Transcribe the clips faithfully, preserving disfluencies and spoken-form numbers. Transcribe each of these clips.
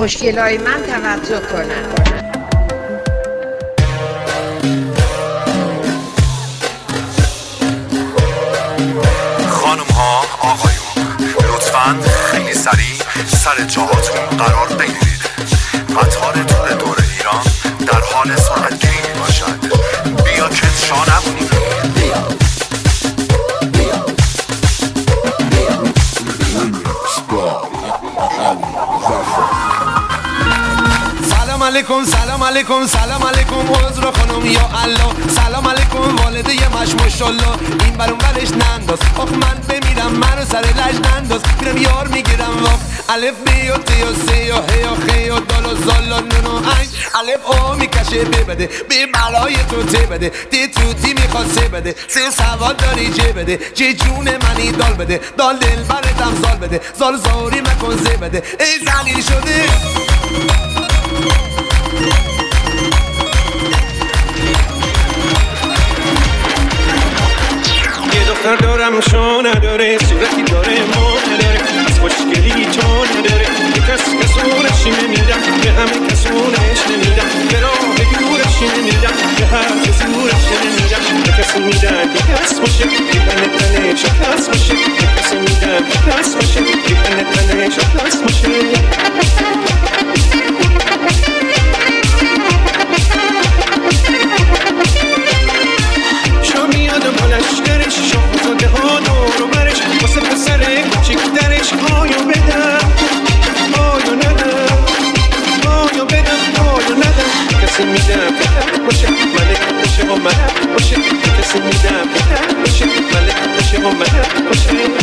خوشگلای من توجه کنن. خانم ها آقایون، لطفاً خیلی سریع سر جاهاتون قرار بگیرید. قطار تور دور ایران در حال سرعت گیری باشد. بیا که شا نمونی. سلام علیکم سلام علیکم سلام علیکم عذر خانم یا الله. سلام علیکم والده مش ماشاءالله. این برون برش ننداز آخ من بمیرم منو سر لج ننداز. میرم یار میگیرم واف الف بی و تی و سی و هی و خی و دال و زال و نون و عین. الف او میکشه ببده بی بلای تو تی بده. تی تو تی میخواد سه بده سه سوال داری جه بده. جه جون منی دال بده دال دل برتم زال بده. زال زاری مکن زه بده ای زلیل شده. یه دختر دارم شو نداره صورتی داره ما نداره از خوشگلی تو نداره یه کس کسونش نمیدم به همه کسونش نمیدم به راه دورش نمیدم به هر زورش نمیدم به کسی میدم که کس باشه که تنه تنه شکست باشه به کسی میدم که کس باشه که تنه تنه شکست باشه. لشکرش شاهزاده ها دور و برش واسه پسر کوچیک درش آیا بدم آیا ندم آیا بدم آیا ندم. کسی میدم که باشه ملک باشه و ملک باشه. کسی میدم که باشه ملک باشه و ملک باشه.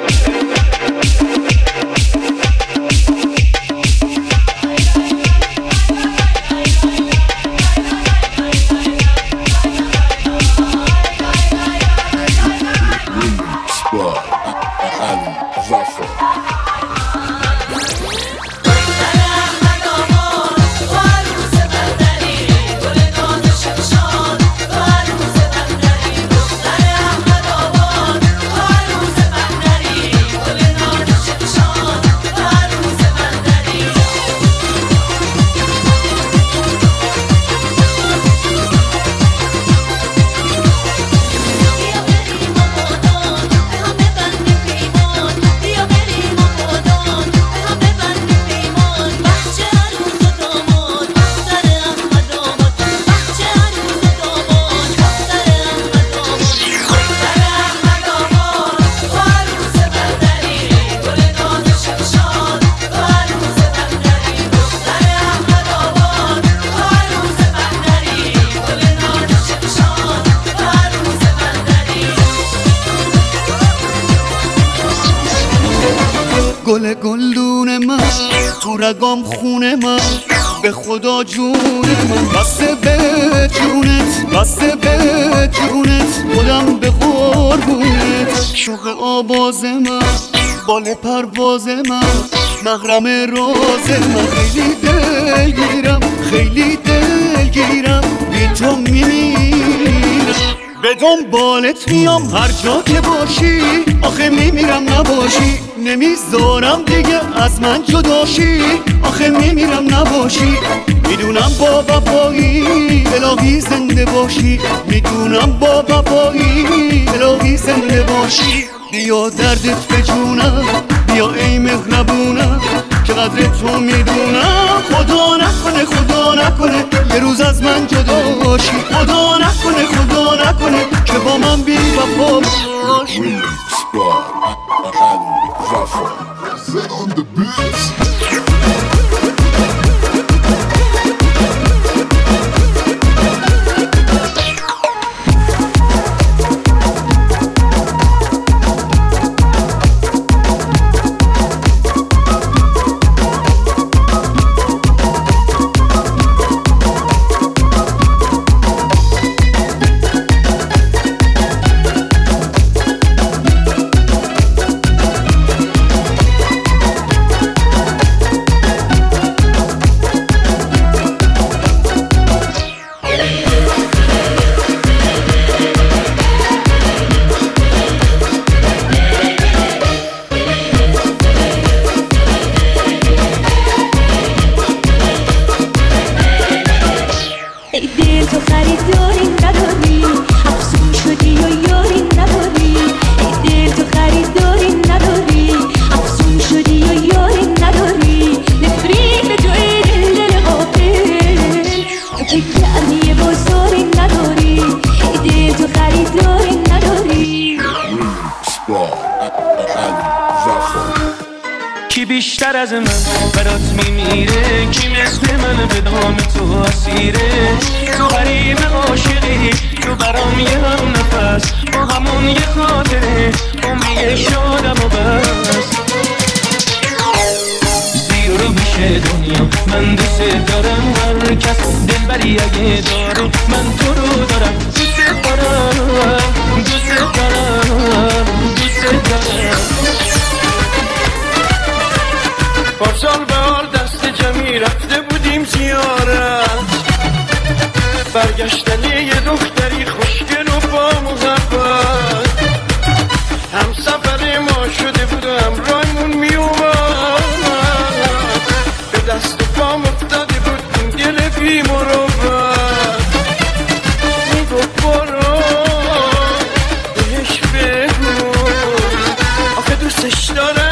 گل گلدون من تو رگام خونه من به خدا جون من بسته به جونت بسته به جونت خودم به قربونت. شوق آواز من بال پرواز من محرم راز من. خیلی دلگیرم خیلی دلگیرم بی تو میمیرم به دنبالت میام هر جا که باشی. آخه میمیرم نباشی نمیذارم دیگه از من جداشی. آخه میمیرم نباشی میدونم با وفایی الهی زنده باشی. میدونم با وفایی الهی زنده باشی. بیا دردت به جونم بیا ای مهربونم که قدر تو میدونم. خدا نکنه خدا نکنه یه روز از من جدا باشی. خدا نکنه خدا نکنه که با من بی وفا باشی. کی بیشتر از من برات میمیره، کی مثل من به دام تو اسیره. تو غریب عاشقی، تو برام یه هم نفس، با همون یه خاطره امیه شادم و بس. زیر رو میشه دنیا من دوست دارم، هر کس دلبری اگه داره من تو رو دارم. دوست دارم دوست دارم دوست دارم. پارسال بهار دست جمعی رفته بودیم زیارت، برگشتن یه دختری خوشگل و با محبت. هم سفر ما شده بود و همراهمون می اومد، به دست و پام افتاده بود این دل بی مروت. می گفت برو بهش بگو آخه دوستش دارم،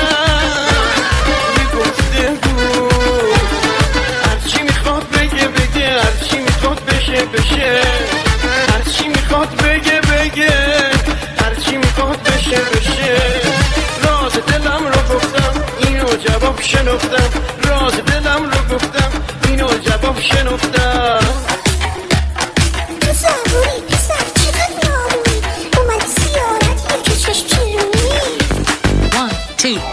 بشه هرچی میخواد بگه بگه، هرچی میخواد بشه بشه. راز دلم رو گفتم اینو جواب شنفتم، راز دلم رو گفتم اینو جواب شنفتم. زبوری پسر چقدر نامونی، اومد زیارت یکی چشم چیرونی. One, two.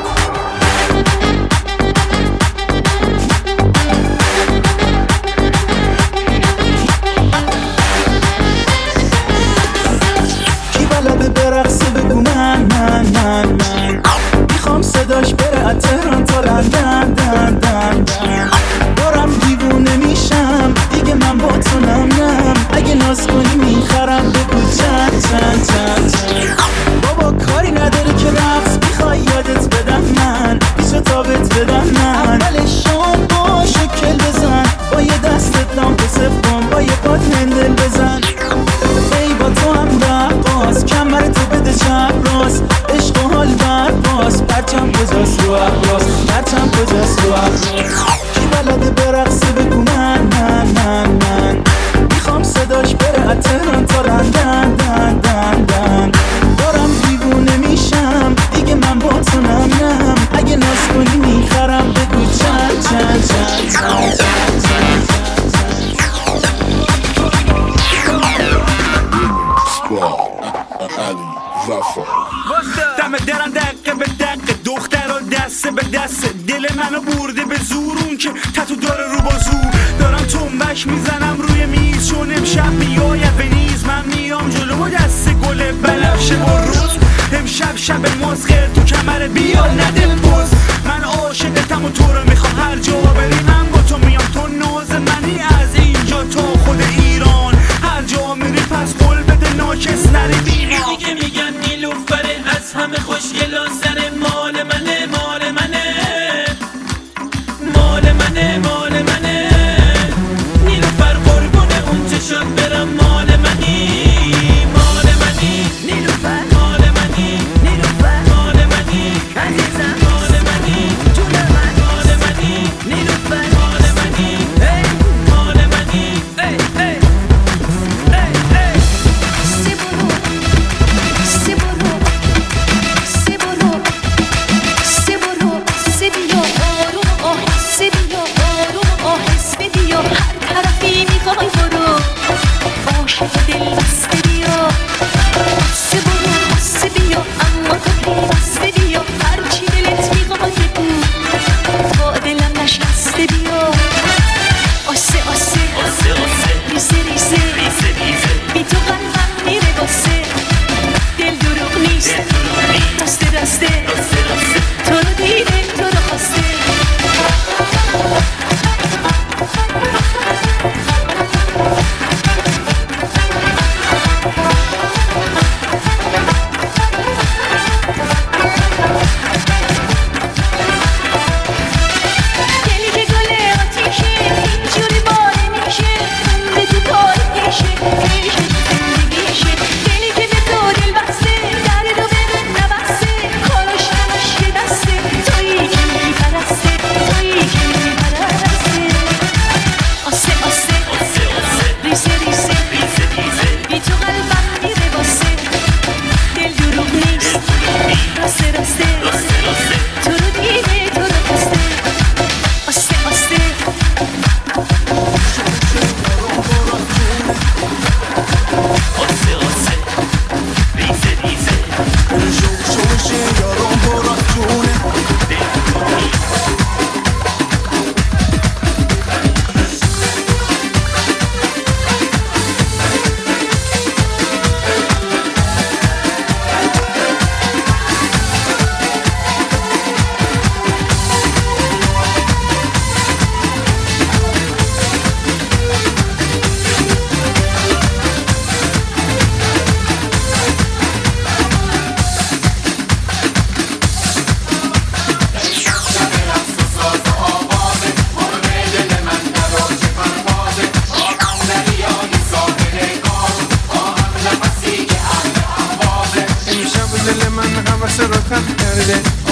صداش بره از تهران تا لندن دن دن دن. دارم دیوونه میشم دیگه من با تو نم نم، اگه ناز کنی میخرم بگو چند چند چند چند. بابا کاری نداره که رقص میخوای یادت بدم من، بیشو تابت بدم من. اولش شام با شکل بزن، با یه دستت لامپ صف کن، با یه پات هندل بزن. ای با تو هم رقاص کمر تو بده چپ راست، عشق و حال بر باز. پرچم کجاست رو احراز، پرچم کجاست رو احراز. کی بلده برقصه بگو من من من من. میخوام صداش بره از تهران تا لندن دن دن دن. دارم دیوونه میشم دیگه من با تو نم نم، اگه ناز کنی میخرم بگو چند چند چند چند چند چند. دم درم دقه به دقه، دختر و دست به دست، دل منو برده به زور. اون که تتو داره رو بازو، دارم تنبش میزنم روی میز، چون امشب میاید به نیز. من میام جلو و دست گل بنفشه با روز. امشب شب مزغر تو کمر بیا نده پوز. من عاشقتم و تو رو میخوام، هر جا بری من با تو میام. تو ناز منی از اینجا تا خود ایران، هر جا میری پس قول بده ناکس نری بیمان. دیگه میگن نیلوفره از همه خوشگل و سر مال منه مال منه مال منه مال منه. نیلوفر قربونه اون چشات برم، مال منی مال منی. نیلوفر مال منی، نیلوفر مال منی عزیزم.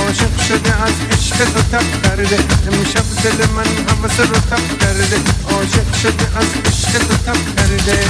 عاشق شده از عشق تو تب کرده امشب دل من حوث رو تب کرده عاشق شده از عشق تو تب کرده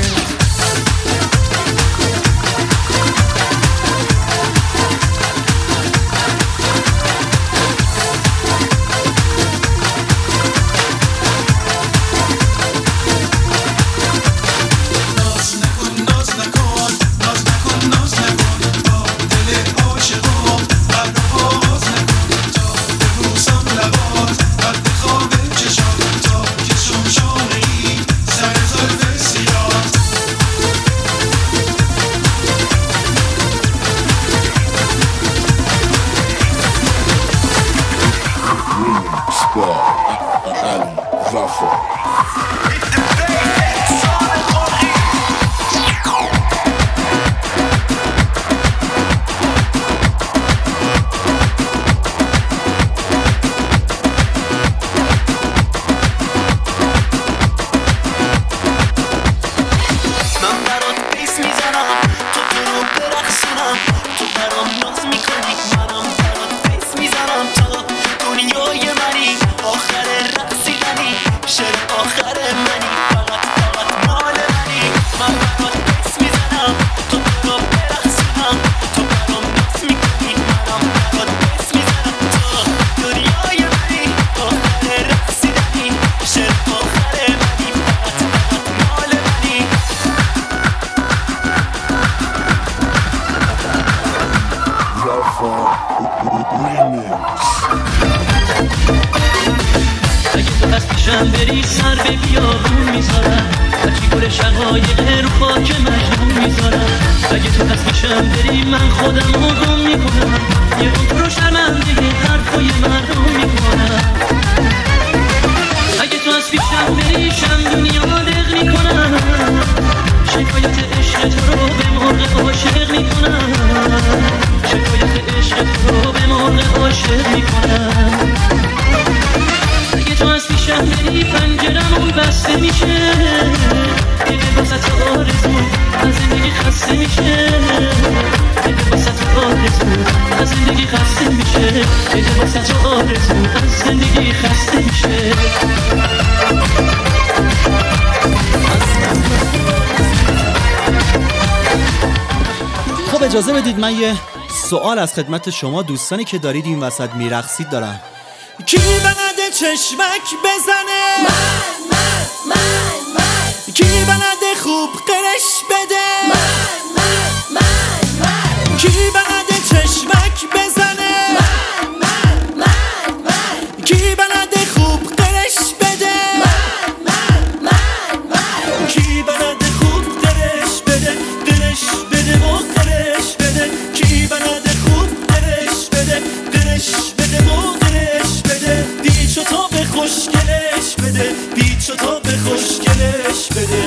اجازه بدید من یه سوال از خدمت شما دوستانی که دارید این وسط میرقصید دارم. کی بلده چشمک بزنه؟ من من من من. کی بلده خوب قرش بده؟ من من من من. کی بلده چشمک بزنه؟ من من من من. کی بلده خوب قرش بده؟ من من من من. کی بلده خوب قرش بده؟ قرش بده و قرش بده. کی بلده خوب قرش بده؟ قرش بده و قرش بده. پیچ و تا به خوشگلش بده. پیچ و تا به خوشگلش بده.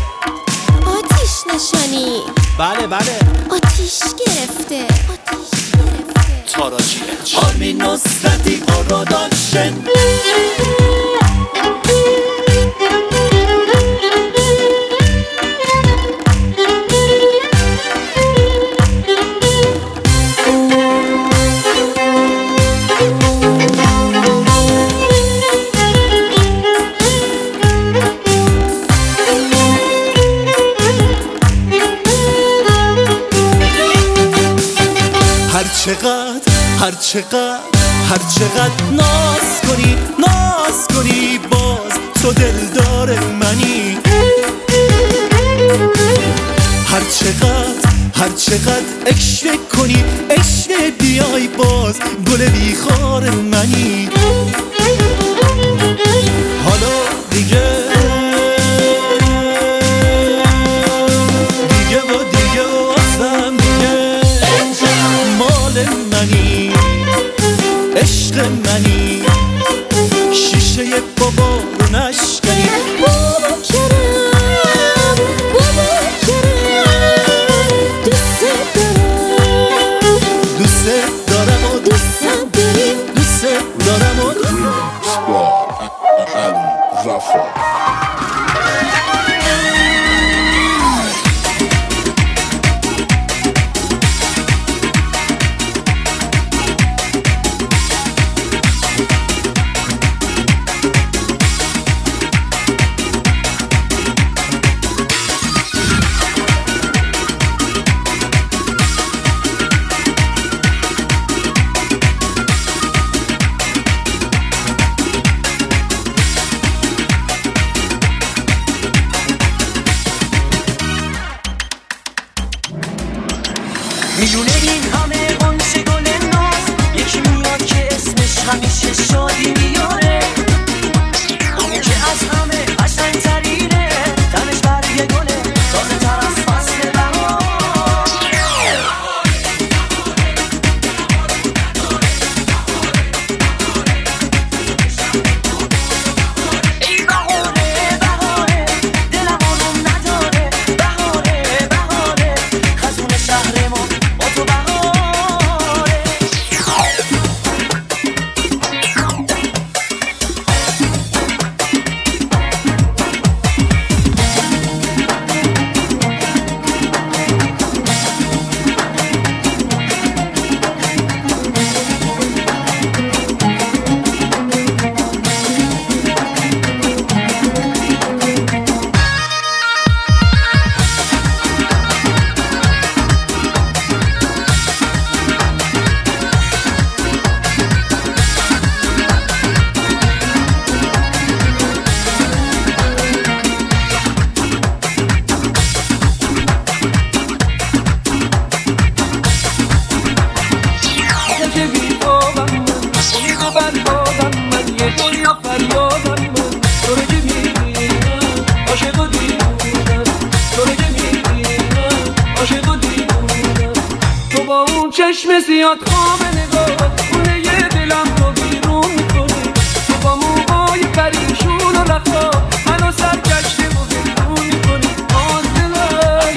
آتیش نشانی. بله بله. آتیش گرفته. آتیش گرفته. تاراجیلش آرمین نصرتی پروداکشن. هر چقدر هر چقدر هر چقدر ناز کنی ناز کنی باز تو دلدار منی. هر چقدر هر چقدر عشق کنی عشق بیای باز گل بیخار منی. حالا دیگه دیگه و دیگه و اصلا دیگه مال منی عشق منی. شیشه بابا رو نشکنی. بابا کرم بابا کرم دوست دارم دوست دارم و دوست داریم دوست دارم و میونه این همه قنچه گل ناز یکی میاد که اسمش همیشه شادی میاره، اونی که از همه قشنگ ترینه، تنش برگ گله تازه تر از فصل بهار. ای بهاره بهاره دلم آروم نداره، بهاره بهاره خزون شهر ما با تو بهاره. چشم زیاد خواب نگاه خونه یه دلم رو بیرون میکنی، تو با موهای پریشون و رفا منو سرگشته و بیرون میکنی. آن دلم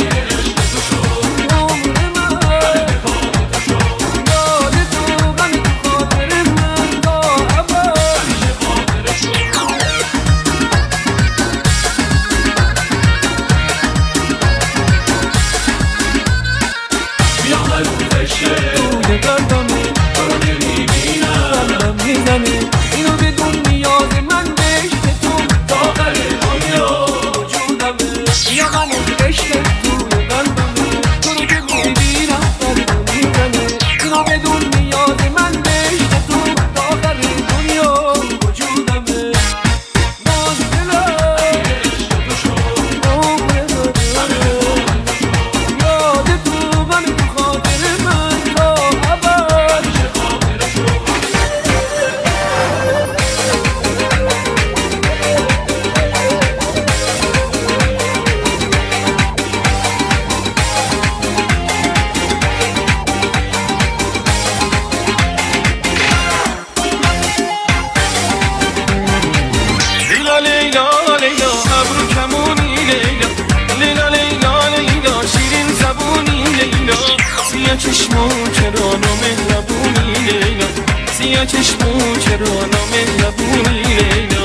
عمر من یاد تو غمی تو خاطر من تا ابد. توی گردمه تو رو نمیبینم قلبم میزنه اینو بدون نیاز من بهشت تو تا آخر دنیا وجودمه. بیا منو عشق توی قلبمه تو رو که میبینم قلبم میزنه اینو بدون نیاز من بهشت تو تا آخر دنیا وجودمه. باز دلم عمر من یاد تو غم تو خاطر من تا ابد. لیلا لیلا لیلا ابرو کمونی لیلا، لیلا لیلا لیلا شیرین زبونی لیلا، سیاه چشمو چرا نامهربونی لیلا، سیاه چشمو چرا نامهربونی لیلا.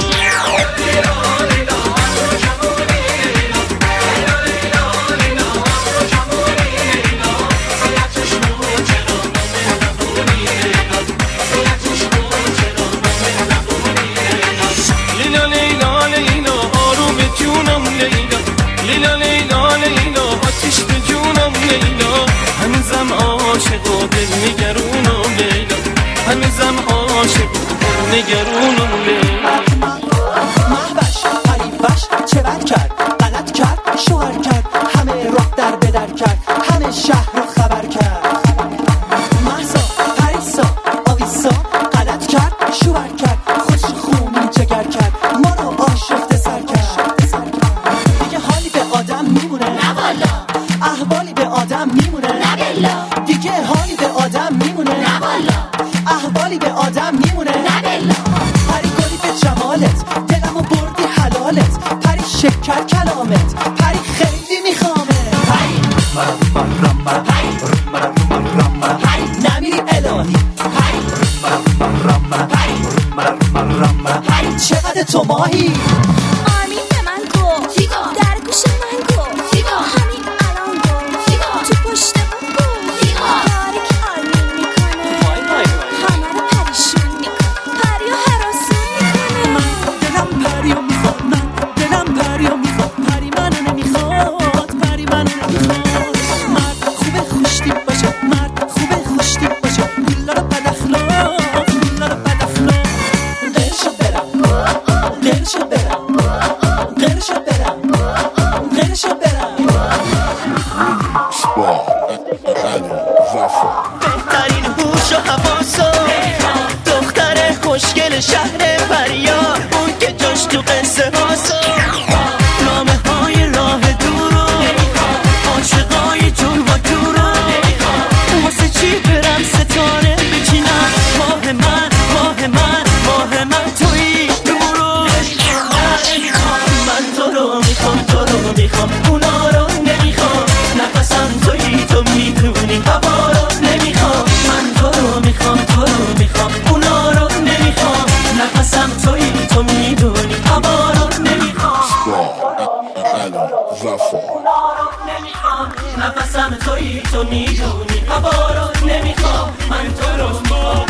لیلا لیلا لیلا آروم جونم لیلا، لیلا لیلا لیلا آتیش به جونم لیلا، هنوزم عاشق و دل نگرونم لیلا، هنوزم عاشق و دل نگرونم لیلا. محبش غریبش چه بد کرد غلط کرد شوهر کرد همه راه در بدر کرد همه شهر رو خبر کرد. محسا پریسا آویسا غلط کرد شوهر کرد خوش خونی جگر کرد ما رو آشفته سر کرد. دیگه حالی به آدم میمونه نه والا، احوالی به آدم میمونه نه بلا، دیگه حالی به آدم میمونه نه والا، احوالی به آدم میمونه نه بلا. پری گلی به جمالت دلمو بردی حلالت، پری شکر کلامت پری خیلی میخوامه. پری پری نمیری الهی، پری چقدر تو ماهی. آرمین به من گفت در گوش من گفت همین الان گفت تو پشت من گفت کاری که آرمین میکنه همه رو پریشون میکنه، پریو هراسون میکنه. دلم پریو میخواد، من دلم پریو میخواد، پری منو نمیخواد، پری منو نمیخواد. مرد خوبه خوشتی باشه، مرد خوبه خوشتی باشه، بیلا رو بد اخلاق، بیلا رو بد اخلاق. دلشو برم دلشو برم مثل شهر پریا، اون که جاش تو قصه هاسا نامه های راه دورو عاشقای جون و جورو واسه چی برم ستاره بچینم ماه من ماه من ماه من تویی نورو من تو رو میخوام تو رو میخوام اونا رو نمیخوام نفسم تویی تو میدونی هوا رو نمیخوام من تو رو میخوام تو رو میخوام اونا رو نمیخوام نفسم تویی تو میدونی هوا رو نمیخوام اونا رو نمیخوام نفسم تویی تو میدونی هوا رو نمیخوام من تو رو میخوام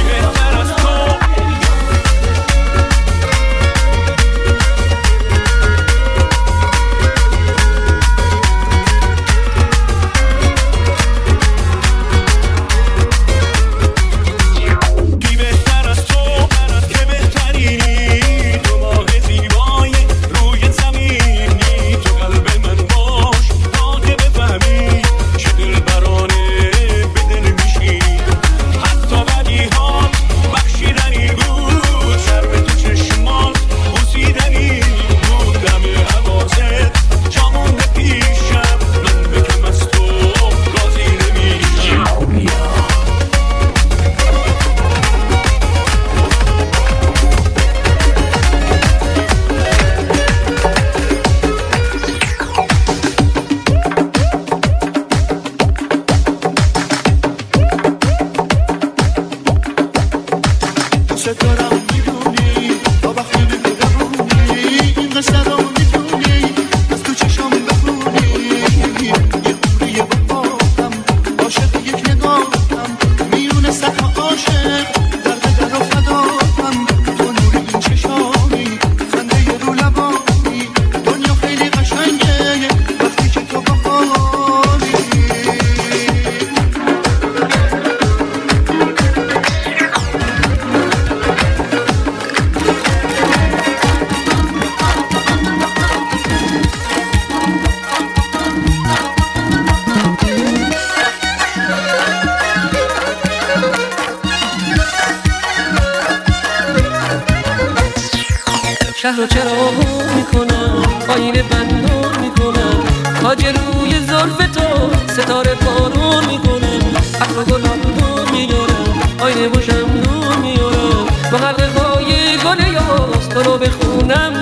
شهر رو چرا میکنم آینه بندون میکنم تاج روی زلف تو ستاره بارون میکنم عطر گلابون میارم آینه و شمدون میارم با حلقه های گل یاس تو رو به خونم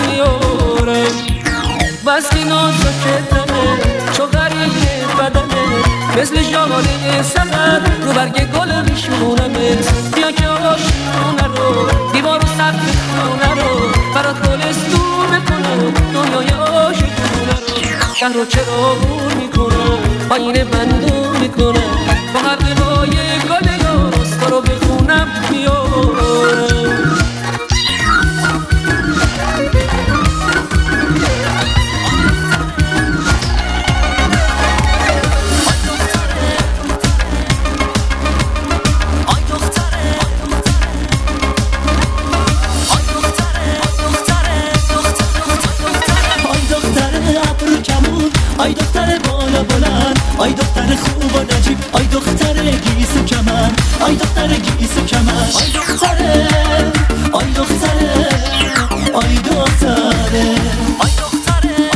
میارم بس که ناشکتمه شوهری بدنه مثل ژاله سحر رو برگ گل میشونمت بیا که آشونه رو دیوار و سقف خونه رو برات گلستون بکنم دنیای عاشقونه رو شهر رو چرا بور میکنم آینه بندون میکنم با حلقه های گل یاس تو رو به خونم میارم آی دختر بالا بلند آی دختر خوب و نجیب آی دختر گیس و کمن آی دختر گیس و کمن آی دختره آی دختره آی دختره آی دختره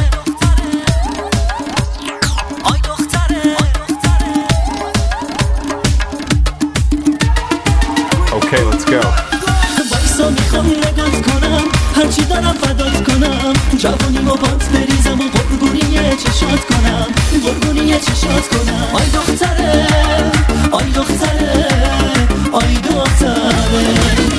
آی دختره Okay, let's go. بایسا میخوام نگات کنم هرچی دارم فدات کنم جوانی و بات بریزم و قربونی چشات کنم قربونی چشات کنم آی دختره آی دختره آی دختره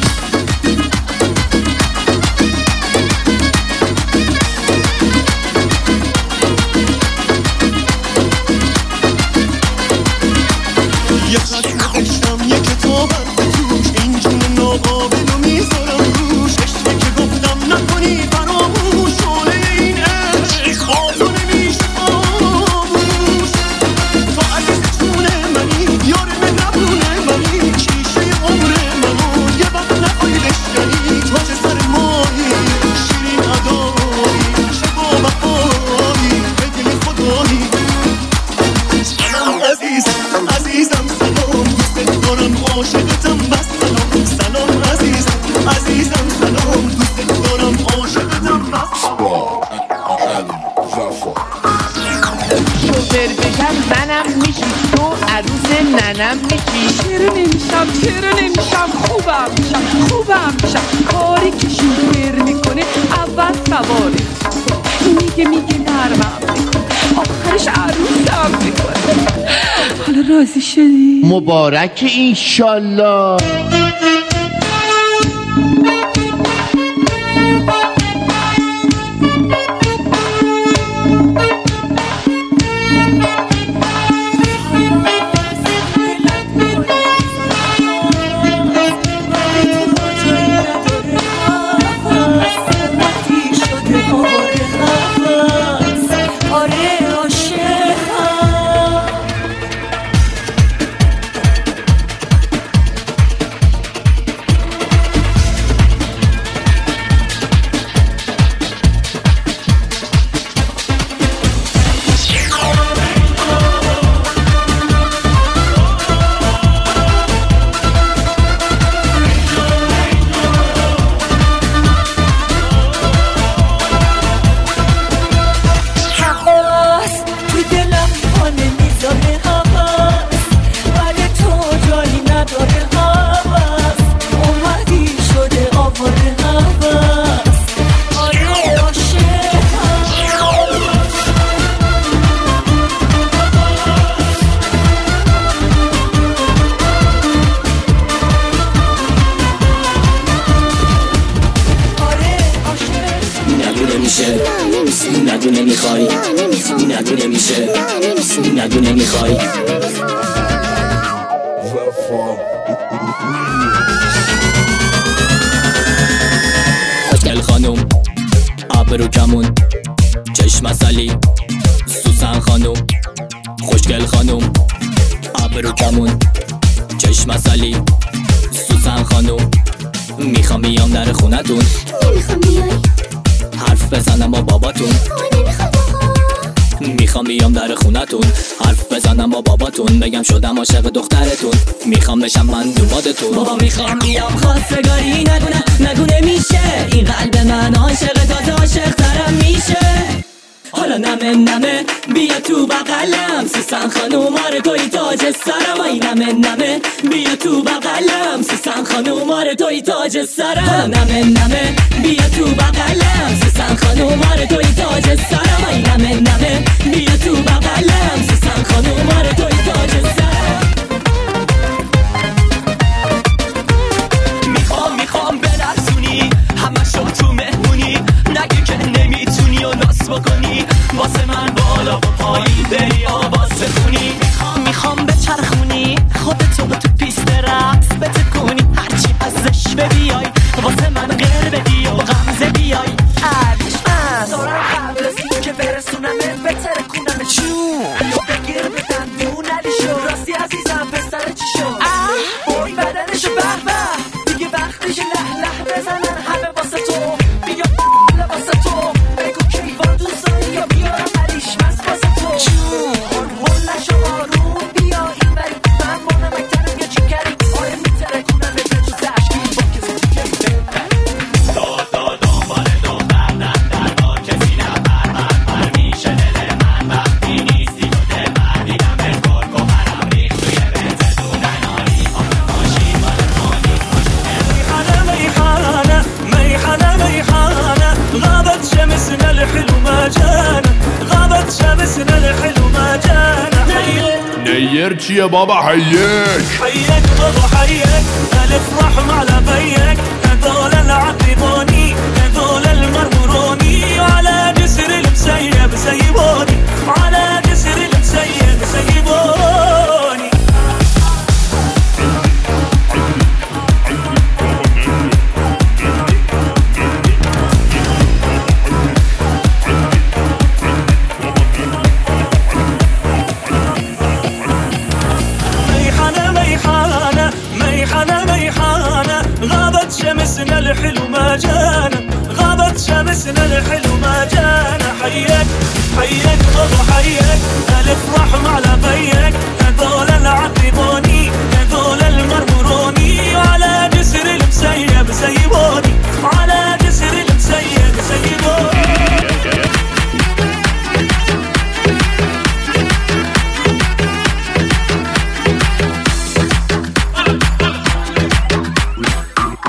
یه خط نوشتم یه کتابم توش این جون ناقابل رو میذارم روش عشقی که گفتم نکنی فراموش شعله چرا نمیشم چرا نمیشم خوبم میشم خوبم میشم کاری که شوخر میکنه اول سواری میگه میگه نرمم میکنه آخرش عروسم میکنه. حالا راضی شدی؟ مبارک اینشالله. نگو نمیخوای نگو نمیشه نگو نمیخوای خوشگل خانوم ابرو کمون چشم اصلی سوسن خانوم خوشگل خانوم ابرو کمون چشم اصلی سوسن خانوم میخوام بیام در خونتون نمیخوام بیای حرف بزنم با باباتون میخوام بیام در خونتون حرف بزنم با باباتون بگم شدم عاشق دخترتون میخوام بشم من دوبادتون بابا میخوام بیام خواستگاری نگونه نگونه میشه این قلب من عاشق تازه عاشق ترم میشه حالا نمه نمه بیا تو بغلم سوسن خانوم آره توی تاج سرم آی نمه نمه بیا تو بغلم سوسن خانوم آره توی تاج سرم حالا نمه نمه بیا تو بغلم سوسن خانوم آره توی تاج سرم آی نمه نمه بیا تو بغلم سوسن خانوم آره توی تاج سرم میخوام میخوام برسونی همه شو تو مهمونی نگی که نمیتونی و ناس بکنی واسه من بالا و پایین بری آواز بخونی میخوام میخوام بچرخونی خودتو تو پیست رقص بتکونی هرچی ازش ببیای واسه من غیر بدی و غمزه بیای علیش من دارم قبل از این که برسونمه بتره کنم چون بگیر بدن دون علی شو راستی عزیزم پسر چی شد بای بدنشو به به دیگه وقتش له له بزنن همه واسه تو بیا واسه تو بگو کیوان دوست داری یا بیارم علیش مست واسه تو چون هلشو آروم بیا این بری من مانم اکترم یا چیکری آره میتره کنم به جو زشکی با کسی تو کسی دا دا دنبال دختر در در با کسی نفر من من میشه دل من وقتی نیستی تو دل من دیدم به کل گوهرم ریخت توی بنزه دونه ناری آمه باشی مال خانی میخانه میخانه میخانه میخانه غابت شمسنا الحلو ما جانا غابت شمسنا الحلو ما جانا نیر چیه بابا حیک حيك بابا حيك الافرح مع لبيك هذول العقبوني هذول المرمروني على جسر المسيب سيبوني على جسر المسيب سيبوني ميحانة ميحانة ميحانة ميحانة غابت شمسنا الحلو ما جانا غابت شمسنا الحلو ما جانا حيك حيك بابا حيك الافرح مع لبيك هذول العقبوني هذول المرمروني على جسر المسيب سيبوني على جسر المسيب سيبوني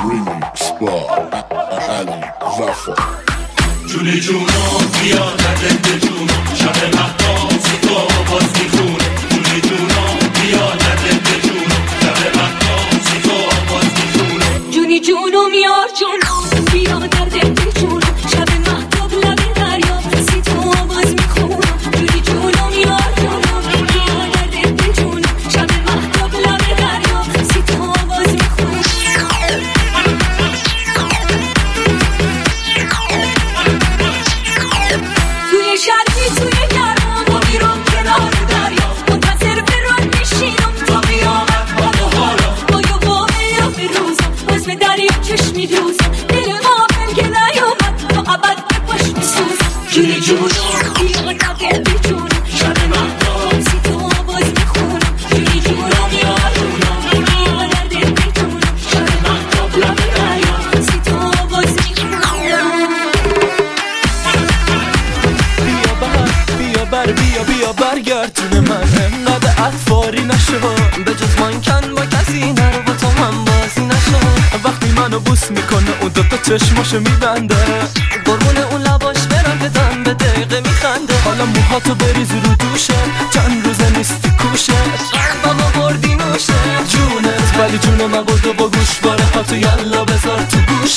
جونی جونم بیا ندل جون شب مهتاب سیتا باز میخونه جونی جونم بیا ندل جون شب مهتاب سیتا باز میخونه جونی جونم یار جونم بیا در دل جون شب مهتاب لب دریا سیتا باز میخونه جونی جونم یار جونم بیا در دل جون شب مهتاب لب دریا سیتا باز میخونه توی شرقی توی گرما ما میرم کنار دریا منتظر برات میشینم تا بیامد بالا حالا با یه واقعی به روزم باز به دریا چشمی دوزم دل غافل که نیامد تا ابد به پاش میسوزم جونی جونم بیا در دل جون شب مهتاب سیتا باز میخونم جونی جونم یار جونم بیا در دل جون شب مهتاب لب دریا سیتا باز میخونم بیا بر بیا بیا برگردونه من انقدر اطفاری نشو به جز من کن با کسی نرو با تو هم بازی نشو وقتی منو بوس میکنه اون دوتا چشماشو میبنده قربون اون لباش برم که دم به دقیقه میخنده حالا موهاتو بریز رو دوشه چند روزه نیستی کوشه بابا بردی نوشه جونت ولی جون من بردو با گوش باره هاتو یلا بذار تو گوشت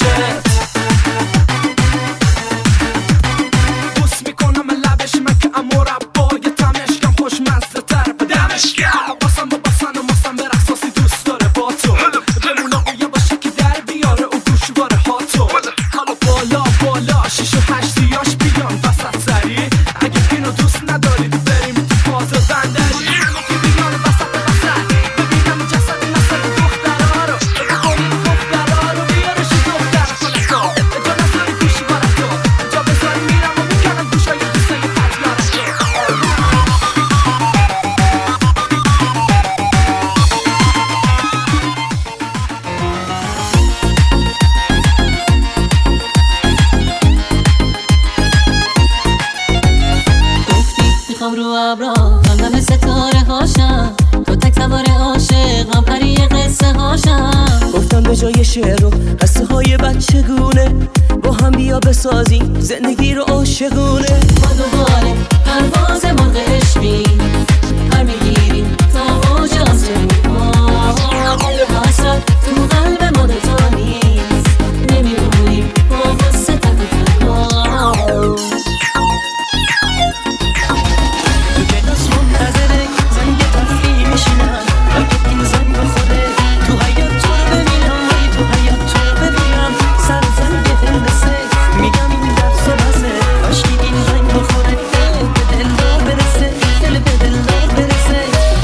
بسازی زندگی رو عاشقونه ما دوباره پرواز مرغ عشقی پر میگیریم تا اوج آسمون حسرت تو قلب ما دوتا نیست نمیمونیم با واسه تک تنها تو کلاس منتظره زنگ تفریح میشینم اگه این زنگ بخوره تو حیات تو رو ببینم ای تو حیات تو رو ببینم سر زنگ هندسه میگم این درس و بسه عشقی این زنگ بخوره دل به دل دار برسه دل به دل دار برسه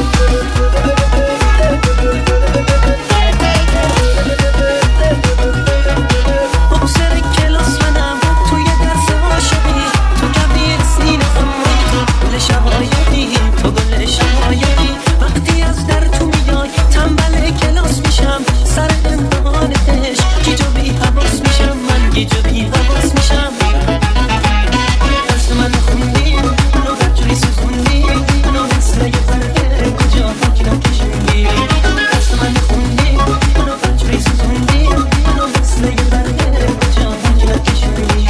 خب سر کلاس منم توی درس عاشقی تو کبیر سینه خمایی گل شقایقی تو گل شقایقی وقتی از در تو میای تنبل کلاس میشم سر امتحان عشق گیج و بی حواس میشم من گیج و بی حواس میشم درس من خوندی منو بجوری سوزوندی منو مثل یه برده کجا حاکینا کشوندی درس من خوندی منو بجوری سوزوندی منو مثل یه برده کجا حاکینا کشوندی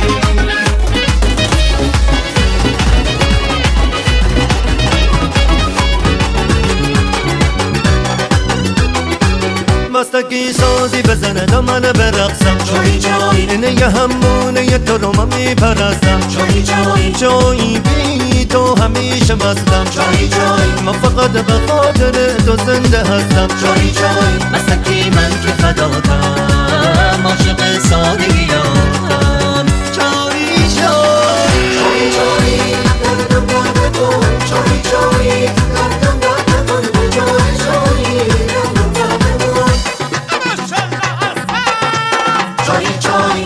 مستکی سازی بزنه دامنه برقصم جایی جایی اینه یه همونه یه تو رو من میپرستم جایی جایی جایی بی تو همیشه مستم جایی جایی من فقط به خاطر تو زنده هستم جایی جایی مستکی من که فداتم عاشق سادگیام جایی جایی جایی جایی دردم درد تو جایی جایی دردم درد تو جایی جایی جایی جایی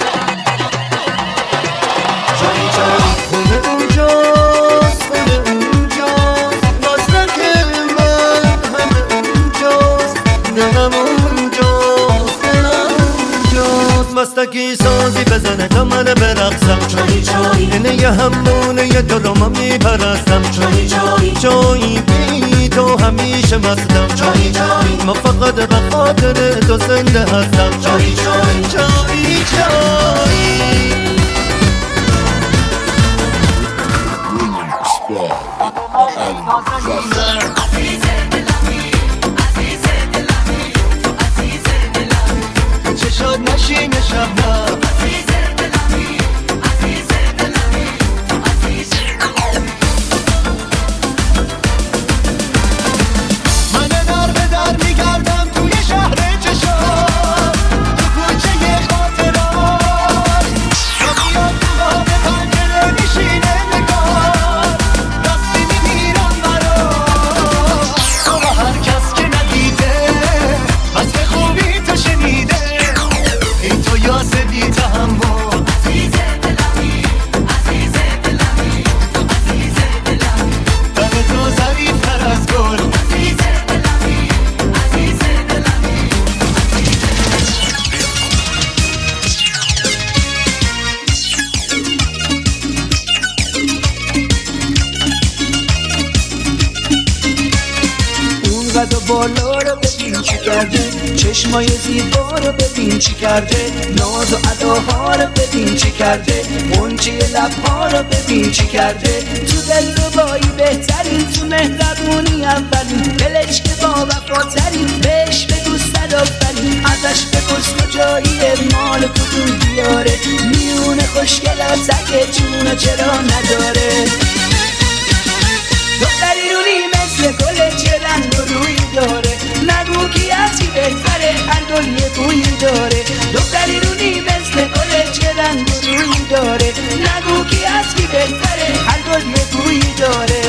جایی جایی خونه اونجاست خونه اونجاست مستک من همه اونجاست دلم اونجاست دلم اونجاست بستگی سازی بزنه تا من برقصم چایی چایی اینه یه همونه یه تو رو من میپرستم چایی چایی چایی بی تو همیشه مستم چایی چایی ما فقط به خاطر تو زنده هستم چایی چایی چایی چایی چشات نشین شبنم من در به در میگردم توی شهر چشات تو کوچه خاطرات میاد تو باب پنجره میشینه نگار دستی میگیرم برات تو با هر کس که ندیده بس به خوبی تو شنیده این تو یاس بی تحمل عزیز دلمی عزیز دلمی عزیز دلمی تن تو ظریف‌تر از گل عزیز دلمی عزیز دلمی اون قد و بالا رو ببین چی کرده چشمای زیبا رو ببین چی کرده ناز و اداها رو ببین چی کرده منچه لبها رو ببین چی کرده تو دلربایی بهترین تو مهربونی اولین دلش که با وفاترین بهش بگو صد آفرین ازش بپرس کجاییه مال کدوم دیاره میونه خوشگلات اگه جونو چرا نداره دختری رونی مثل گل چه رنگ و روی داره نگو کی از کی بهتره هر گل یه بویی داره دختری رونی مثل گل چه رنگ و روی داره نگو کی از کی بهتره هر گل یه بویی داره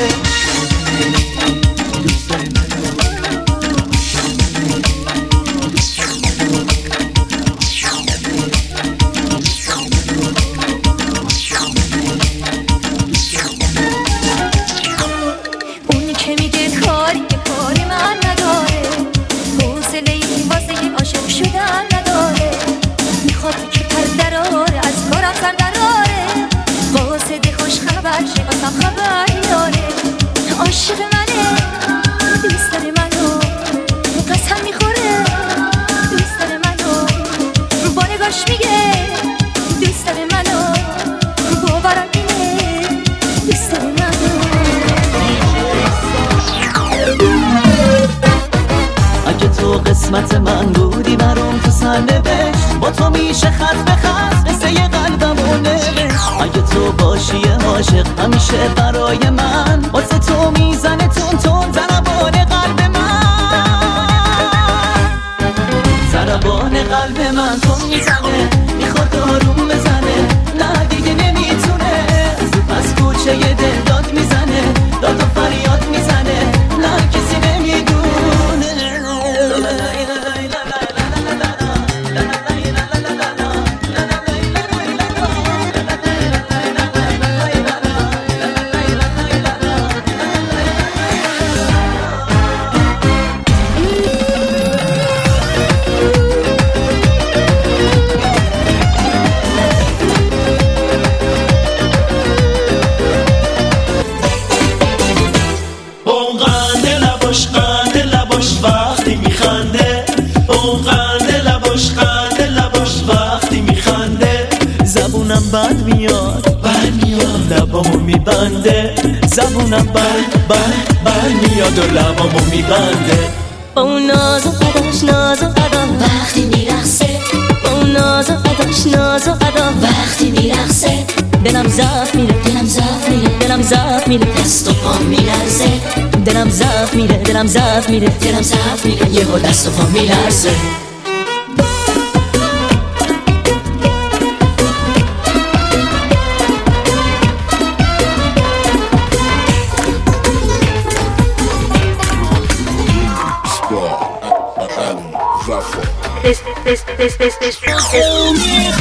عاشق منه دوست داره منو قسم میخوره دوست داره منو با نگاش میگه دوست داره منو باورم اینه دوست داره منو اگه تو قسمت من بودی برام تو سرنوشت با تو میشه خط به خط قصه ی قلبمو نوشت اگه تو باشی عاشق همیشه برای من واسه تو میزنه تون تون ضربان قلب من ضربان قلب من تون میزنه میخواد آروم بزنه نه دیگه نمیتونه زود پس کوچه ی دل داد میزنه داد و فریاد میزنه نه کسی نمیدونه بند میاد بند میاد لبامو میبنده زبونم بند بند بند میاد و لبامو میبنده با اون ناز و قداش ناز و قدا وقتی میرخصه با اون ناز و قداش ناز و قدا وقتی میرخصه دلم زف میره دلم زف میره دلم زف میره دست و پام میلرزه دلم زف میره دلم زف میره دلم زف میره یهو دست و پام میلرزه This, this, this, this, this, this, this.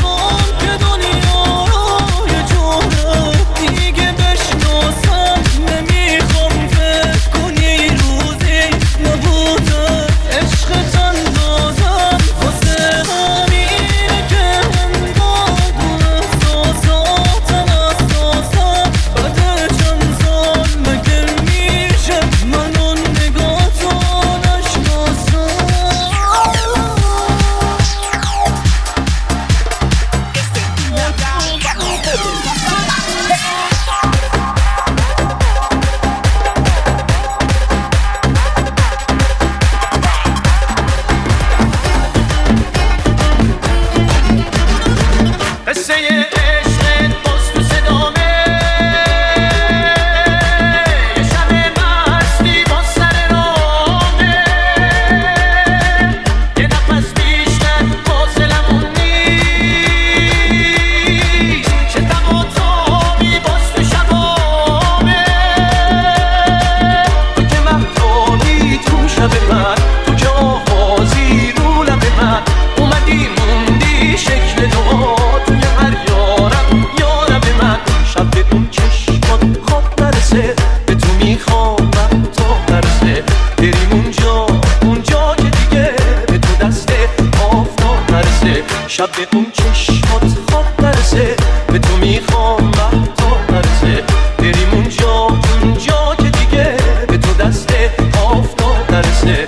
شب به اون چشمات خواب برسه به تو میخوام وقتا نرسه بریم اونجا اونجا که دیگه به تو دست آفتاب نرسه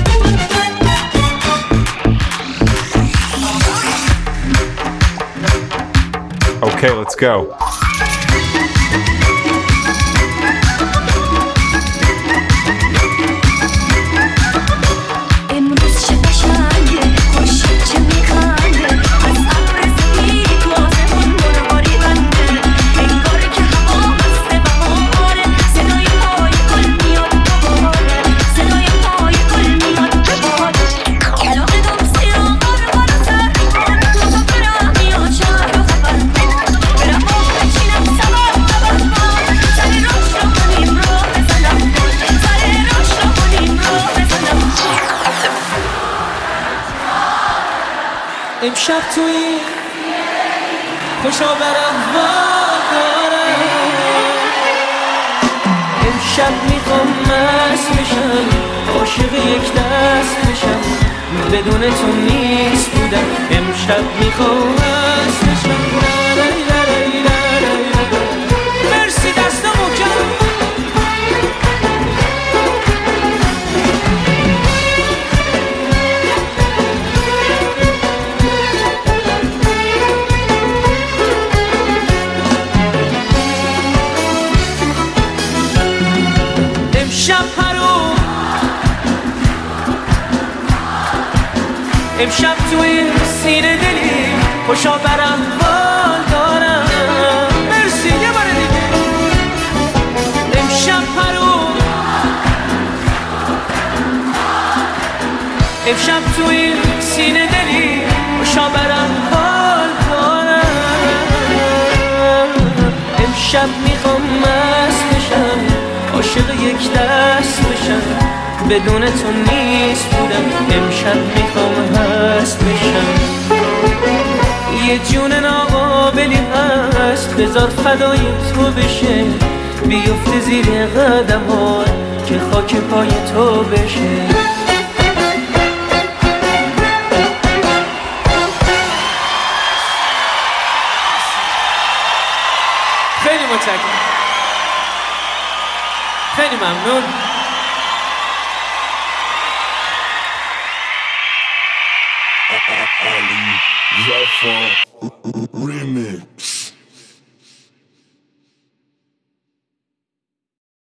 Okay, let's go. امشب توی خوشا بر احوال دارم امشب میخوام مست بشم عاشق یک دست بشم بدون تو نیست بودم امشب میخوام مست بشم مرسی دست محکم امشب توی سینه دلی خوشا برم حال دارم مرسی یه بار دیگه امشب پرو امشب توی سینه دلی خوشا برم حال دارم امشب میخوام مست بشم عاشق یک دست بشم بدون تو نیست بودم امشب میخوام هست بشم یه جون ناقابلی هست بذار فدای تو بشه بیفته زیر قدم ها که خاک پای تو بشه خیلی متشکرم خیلی ممنون Ali Jaffa